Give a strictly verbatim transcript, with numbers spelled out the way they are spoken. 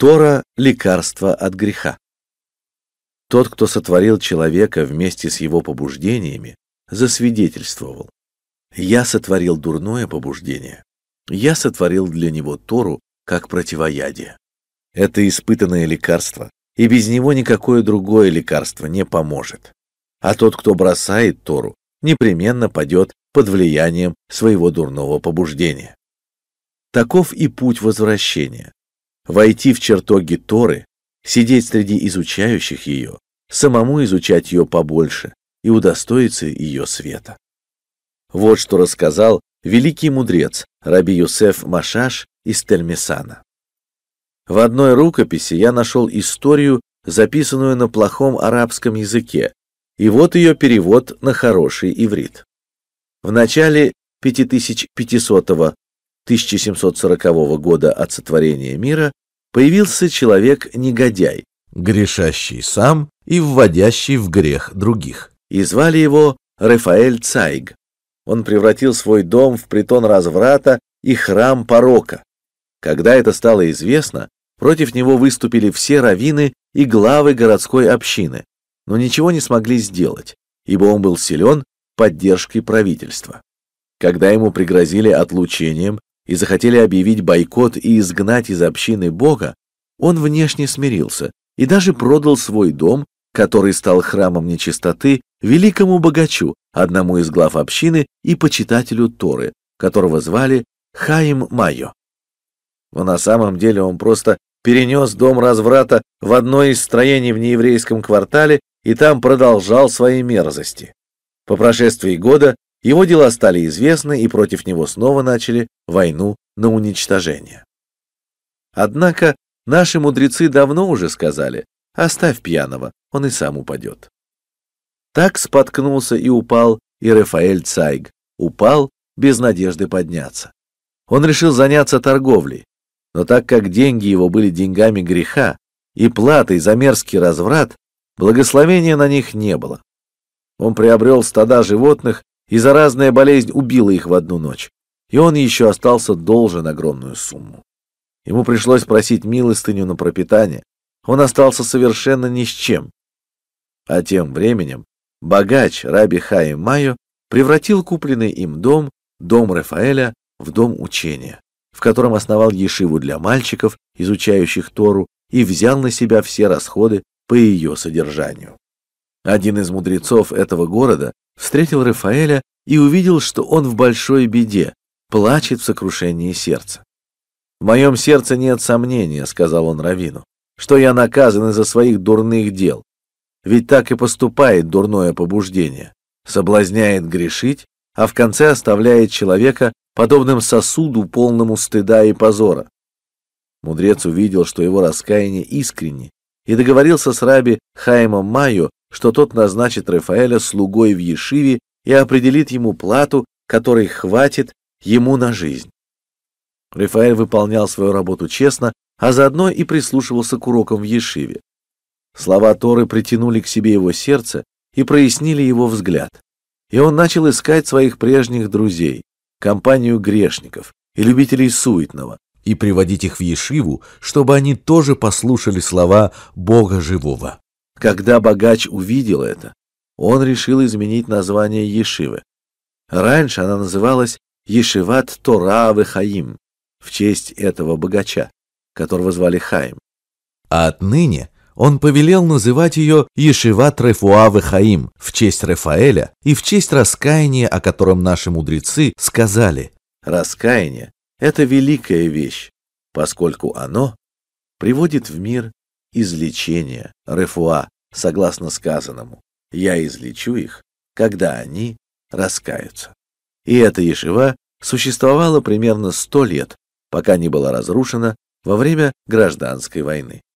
Тора – лекарство от греха. Тот, кто сотворил человека вместе с его побуждениями, засвидетельствовал: «Я сотворил дурное побуждение, я сотворил для него Тору как противоядие». Это испытанное лекарство, и без него никакое другое лекарство не поможет. А тот, кто бросает Тору, непременно падет под влиянием своего дурного побуждения. Таков и путь возвращения. Войти в чертоги Торы, сидеть среди изучающих ее, самому изучать ее побольше и удостоиться ее света. Вот что рассказал великий мудрец раби Йосеф Машаш из Тель-Месана. В одной рукописи я нашел историю, записанную на плохом арабском языке, и вот ее перевод на хороший иврит. В начале тысяча пятисотого — тысяча семьсот сорокового года от сотворения мира появился человек-негодяй, грешащий сам и вводящий в грех других, и звали его Рафаэль Цайг. Он превратил свой дом в притон разврата и храм порока. Когда это стало известно, против него выступили все раввины и главы городской общины, но ничего не смогли сделать, ибо он был силен поддержкой правительства. Когда ему пригрозили отлучением и захотели объявить бойкот и изгнать из общины Бога, он внешне смирился и даже продал свой дом, который стал храмом нечистоты, великому богачу, одному из глав общины и почитателю Торы, которого звали Хаим Майо. Но на самом деле он просто перенес дом разврата в одно из строений в нееврейском квартале и там продолжал свои мерзости. По прошествии года его дела стали известны, и против него снова начали войну на уничтожение. Однако наши мудрецы давно уже сказали: оставь пьяного, он и сам упадет. Так споткнулся и упал и Рафаэль Цайг, упал без надежды подняться. Он решил заняться торговлей, но так как деньги его были деньгами греха и платой за мерзкий разврат, благословения на них не было. Он приобрел стада животных, и заразная болезнь убила их в одну ночь, и он еще остался должен огромную сумму. Ему пришлось просить милостыню на пропитание, он остался совершенно ни с чем. А тем временем богач раби Хаим Майо превратил купленный им дом, дом Рафаэля, в дом учения, в котором основал ешиву для мальчиков, изучающих Тору, и взял на себя все расходы по ее содержанию. Один из мудрецов этого города встретил Рафаэля и увидел, что он в большой беде, плачет в сокрушении сердца. «В моем сердце нет сомнения, — сказал он раввину, — что я наказан из-за своих дурных дел. Ведь так и поступает дурное побуждение, соблазняет грешить, а в конце оставляет человека подобным сосуду, полному стыда и позора». Мудрец увидел, что его раскаяние искренне, и договорился с раби Хаимом Майо, что тот назначит Рафаэля слугой в ешиве и определит ему плату, которой хватит ему на жизнь. Рафаэль выполнял свою работу честно, а заодно и прислушивался к урокам в ешиве. Слова Торы притянули к себе его сердце и прояснили его взгляд. И он начал искать своих прежних друзей, компанию грешников и любителей суетного, и приводить их в ешиву, чтобы они тоже послушали слова Бога живого. Когда богач увидел это, он решил изменить название ешивы. Раньше она называлась Ешиват Тора ве-Хаим, в честь этого богача, которого звали Хаим. А отныне он повелел называть ее Ешиват Рефуа ве-Хаим, в честь Рафаэля и в честь раскаяния, о котором наши мудрецы сказали: раскаяние — это великая вещь, поскольку оно приводит в мир излечение, рефуа, согласно сказанному: «Я излечу их, когда они раскаются». И эта ешива существовала примерно сто лет, пока не была разрушена во время гражданской войны.